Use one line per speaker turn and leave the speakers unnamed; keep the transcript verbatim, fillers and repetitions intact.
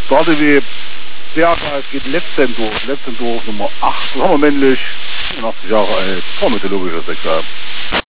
Starte wie Bergheit geht letztendlich, letztendlich Nummer acht, das haben wir männlich, vierundachtzig Jahre alt, vormitologischer Sexual.